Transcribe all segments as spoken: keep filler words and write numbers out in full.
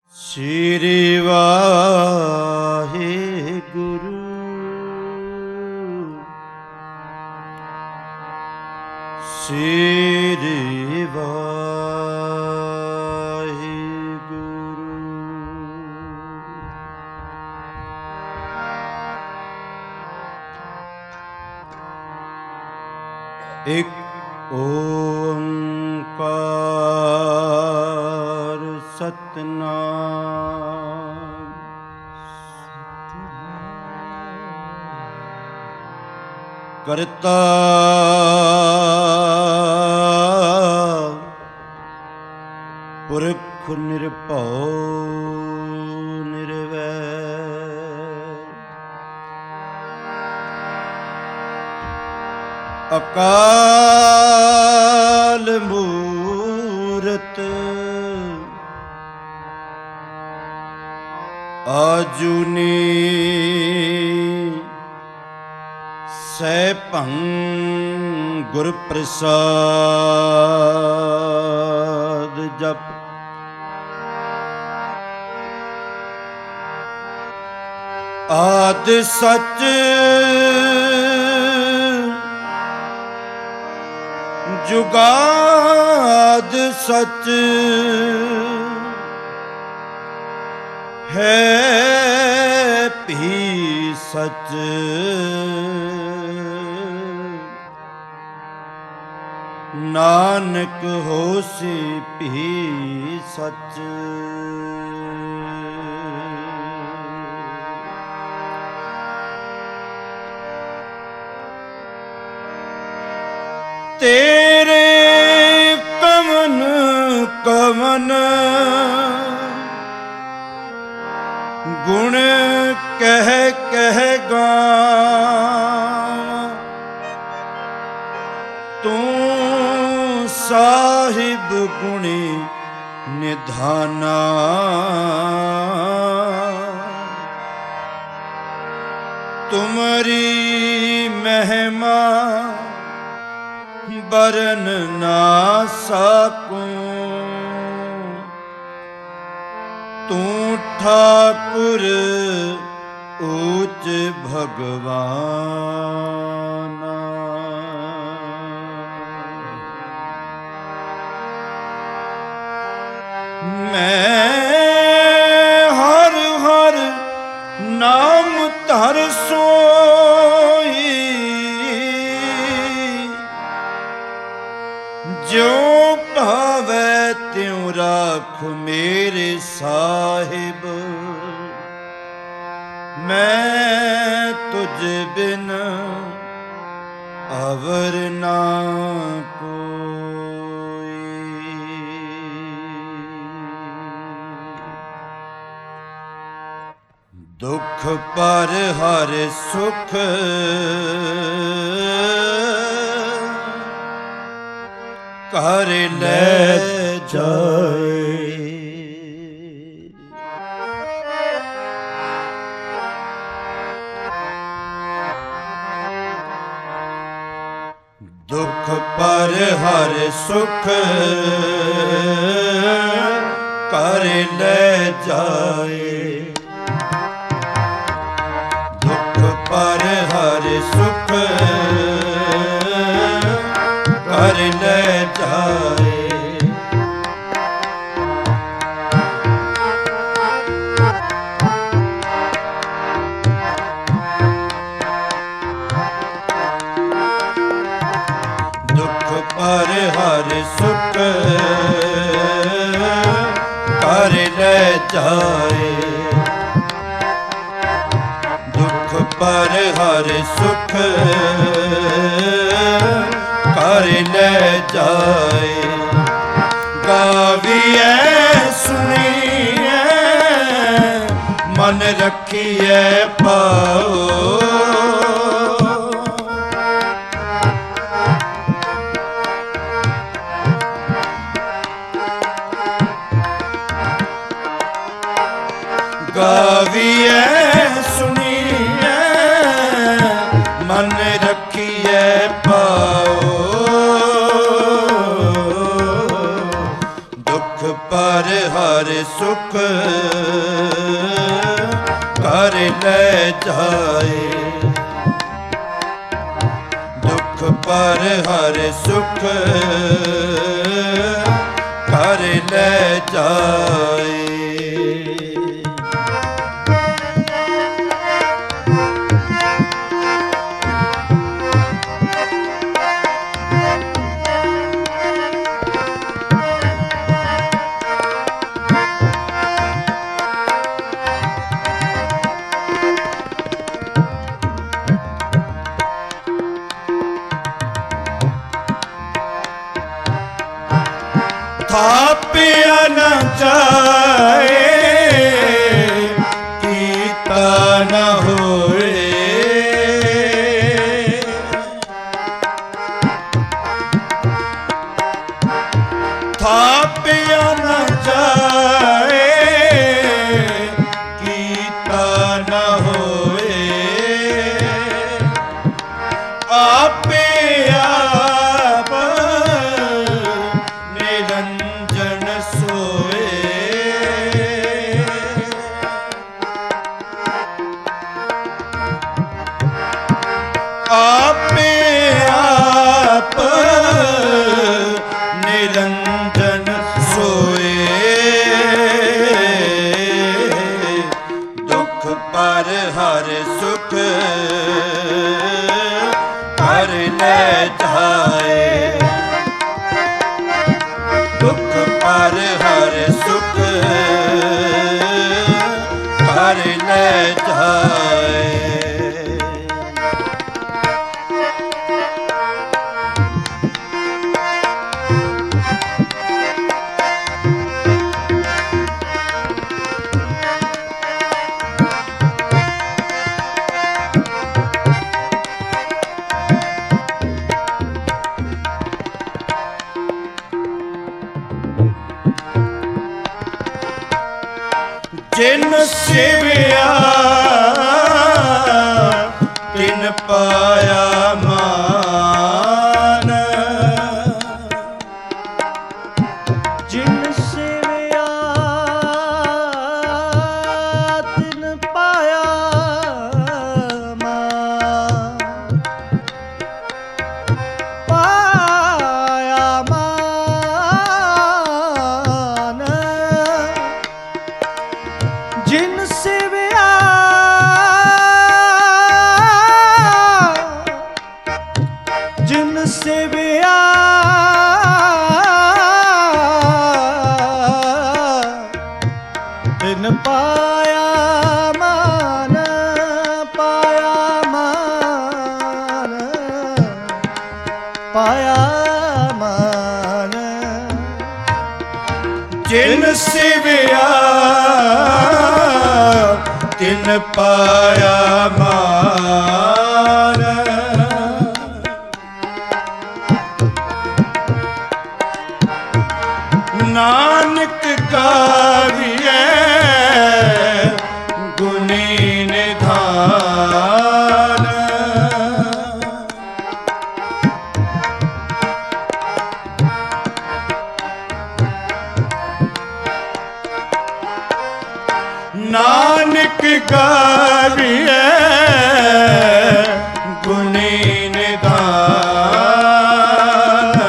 ਸ੍ਰੀ ਵਾਹਿਗੁਰੂ ਸ੍ਰੀ ਵਾਹਿਗੁਰੂ। ਇੱਕ ਓੰਕਾਰ ਸਤਿਨਾਮ ਕਰਤਾ ਪੁਰਖ ਨਿਰਭਉ ਨਿਰਵੈਰ ਅਕਾਲ ਮੂਰਤ ਆਜੂਨੀ ਸੈਭੰ ਗੁਰ ਪ੍ਰਸਾਦ ਜਪ। ਆਦਿ ਸਚ ਜੁਗਾਦ ਸਚ ਹੈ ਭੀ ਸਚ ਨਾਨਕ ਹੋਸੀ ਭੀ ਸਚ। ਤੇਰੇ ਕਵਨ ਕਵਨ ਗੁਣ ਕਹਿ ਕਹਿ ਗਾਵਾਂ ਤੂੰ ਸਾਹਿਬ ਗੁਣੀ ਨਿਧਾਨਾ। ਤੁਮਰੀ ਮਹਿਮਾ ਬਰਨ ਨਾ ਸਕੂੰ ਤੂੰ ਠਾਕੁਰ ਊਚ ਭਗਵਾਨ। ਮੈਂ ਹਰ ਹਰ ਨਾਮ ਧਰ ਸੋਈ ਜੋ ਭਾਵੈ ਤਿਉ ਰਾਖ ਮੇਰੇ ਸਾਹਿਬ। ਮੈਂ ਤੁਝ ਬਿਨ ਅਵਰ ਨਾ ਕੋਈ। ਦੁਖ ਪਰ ਹਰ ਸੁਖ ਕਰ ਲੈ ਜਾਏ। ਦੁਖ ਪਰ ਹਰ ਸੁਖ ਕਰ ਲੈ ਜਾਏ। ਦੁਖ ਪਰ ਹਰ ਸੁਖ ਕਰ ਲੈ ਜਾਏ। ਦੁਖ ਪਰ ਹਰ ਸੁਖ ਕਰ ਲੈ ਜਾਏ। ਦੁਖ ਪਰ ਹਰ ਸੁਖ ਕਰ ਲੈ ਜਾਏ। ਗਾਵੀਐ ਸੁਣੀਐ ਮਨ ਰੱਖੀਐ ਪਾਓ। ਗਾਵੀਐ ਸੁਣੀਐ ਮਨ ਰੱਖੀਐ ਪਾਓ। ਦੁਖ ਪਰ ਹਰ ਹਰ ਸੁਖ ਕਰ ਲੈ ਜਾਏ। ਦੁਖ ਪਰ ਹਰ ਸੁਖ ਕਰ ਲੈ ਜਾਏ। ਥਾਪਿਆ ਨਾ ਜਾਏ ਕੀਤਾ ਨਾ ਹੋਏ। ਥਾਪਿਆ ਨਾ ਜਾਏ ਕੀਤਾ ਨਾ ਹੋਏ। ਆਪੇ ਆਪ ਨਿਰੰਜਨ ਸੋਏ। ਆਪੇ ਆਪ ਨਿਰੰਜਨ ਸੋਏ। ਦੁਖ ਪਰ ਹਰ ਸੁਖ ਕਰ ਲੈ ਜਾਏ। ਦੁਖ ਪਰ ਹਰ ਸੁਖ ਕਰ ਲੈ ਜਾਏ। ਜਿਨ ਸੇਵਿਆ ਤਿਨ ਪਾਇਆ ਮਾਨ। ਜਿਨ ਸੇਵਿਆ ਤਿਨ ਪਾਇਆ ਮਾਨ। ਪਾਇਆ ਮਾਨ। ਜਿਨ ਸੇਵਿਆ ਜਿਨ ਸੇਵਿਆ ਤਿਨ ਪਾਇਆ ਮਾਨ। ਪਾਇਆ ਮਾਨ। ਪਾਇਆ ਮਾਨ। ਜਿਨ ਸੇਵਿਆ ਤਿਨ ਪਾਇਆ ਮਾਨ। ਨਾਨਕ ਗਾਵੀਐ ਗੁਣੀ ਨਿਧਾਨ। ਨਾਨਕ ਗਾਵੀਐ ਗੁਣੀ ਨਿਧਾਨ।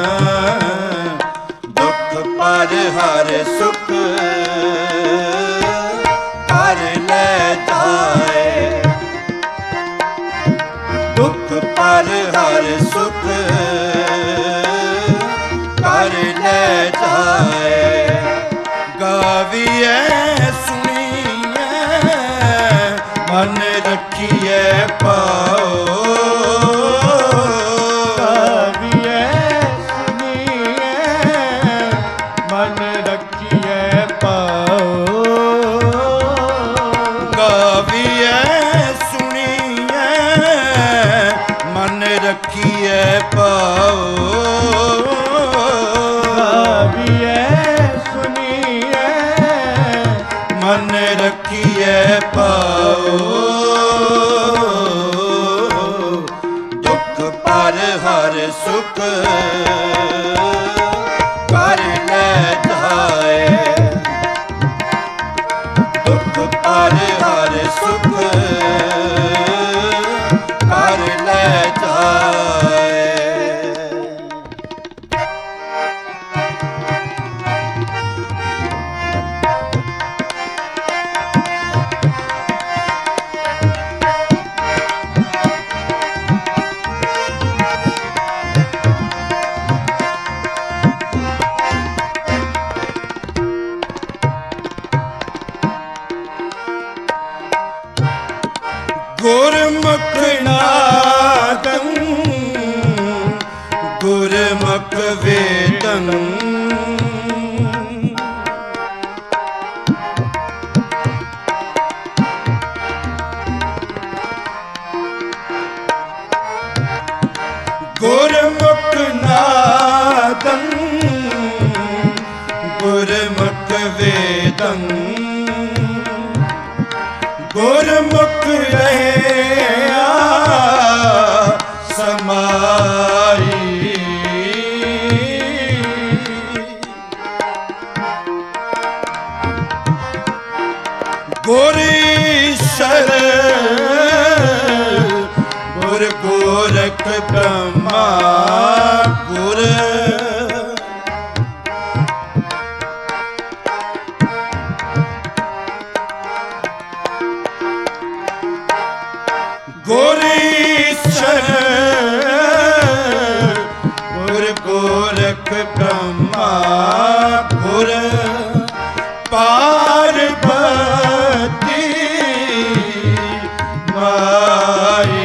ਦੁਖ ਪਰ ਹਰ ਸੁਖ ਕਰ ਲੈ ਜਾਏ। ਦੁਖ ਪਰ ਹਰ ਸੁਖ ਕਰ ਲੈ ਜਾਏ। ਗਾਵੀਐ ਮਨ ਰੱਖੀਐ ਪਾਓ। ਗਾਵੀਐ ਸੁਣੀਐ ਮਨ ਰੱਖੀਐ ਪਾਓ। ਗਾਵੀਐ ਸੁਣੀਐ ਮਨ ਰੱਖੀਐ ਪਾਓ। ਗਾਵੀਐ ਸੁਣੀਐ ਮਨ ਰੱਖੀਐ ਪਾਓ। ਦੁਖ ਪਰ ਹਰ ਸੁਖ ਕਰ ਲੈ ਜਾਏ। ਵੇਦੰ ਗੁਰਮੁਖ ਨਾਦੰ ਗੁਰਮੁਖ ਵੇਦੰ ਗੁਰਮੁਖ ਰਹਿਆ ਸਮਾਈ ਗੁਰ ਈਸ਼ਰ ਗੁਰ ਗੋਰਖ ਬ੍ਰਹਮਾ ਗੁਰ ਗੁਰ ਈਸ਼ਰ ਗੁਰ ਗੋਰਖ ਬ੍ਰਹਮਾ ਗੁਰ ਪਾਰਬਤੀ ਮਾਈ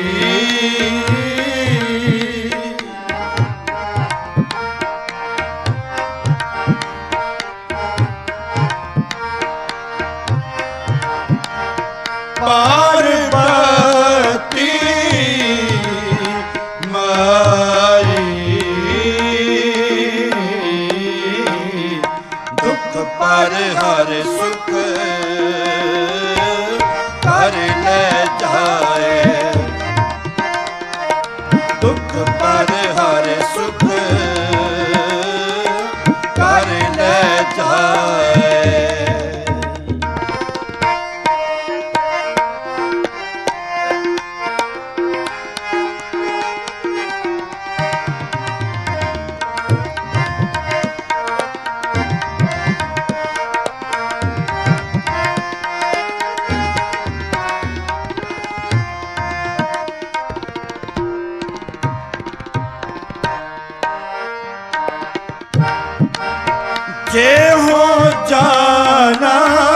ਪਾਰਬਤੀ ਮਾਈ ਦੁਖ ਪਰ ਹਰ ਸੁਖ ਕਰ ਲੈ ਜਾਏ ਦੁਖ ਪਰ ਹਰ ਸੁਖ ਕਰ ਲੈ ਜਾਏ जे हो जाना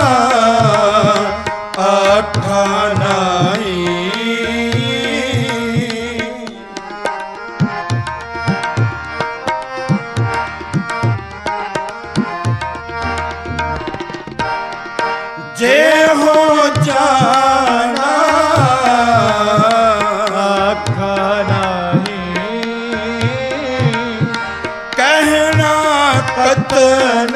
आखा नाई जे हो जाना आखा नाई कहना कतन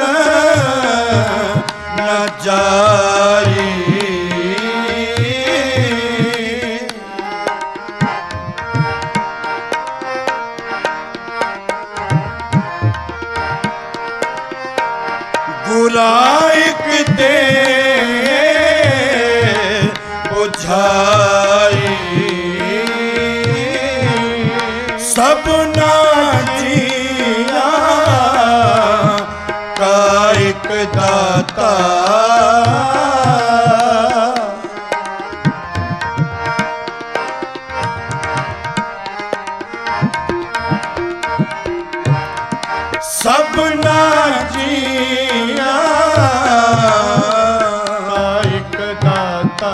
न जाई गुलाइक दे बुझाई सबना जिया काइक दाता सबना जिया काइक दाता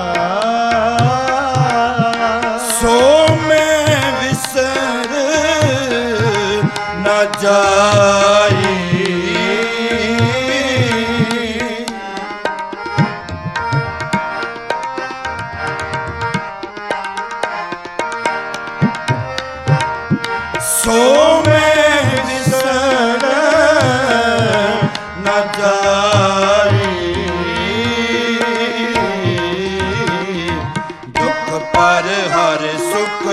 सो मैं विसर न जाई सो मैं विसर न जाई दुख पर हर सुख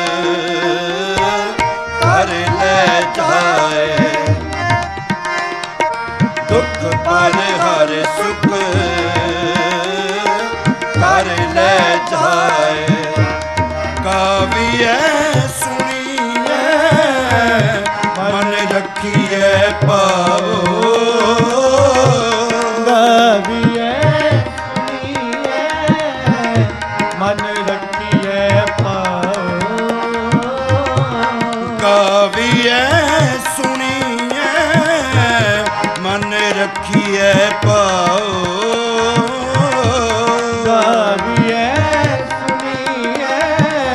कर ले जाए दुख पर हर सुख कर ले जाए काव्य सुनिए मन रखिए पाओ गाविए सुनिए मन रखिए पाओ काव्य सुनिए मन रखिए पाओ गाविए सुनिए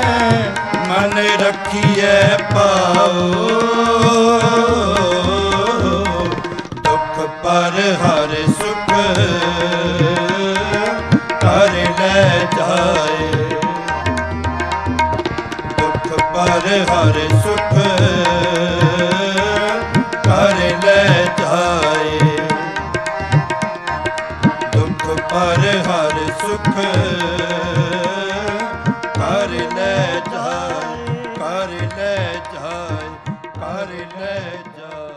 मन रखिए पाओ ਹਰ ਸੁਖ ਕਰ ਲੈ ਜਾਏ, ਦੁਖ ਪਰ ਹਰ ਸੁਖ ਕਰ ਲੈ ਜਾਏ, ਕਰ ਲੈ ਜਾਏ, ਕਰ ਲੈ ਜਾਏ।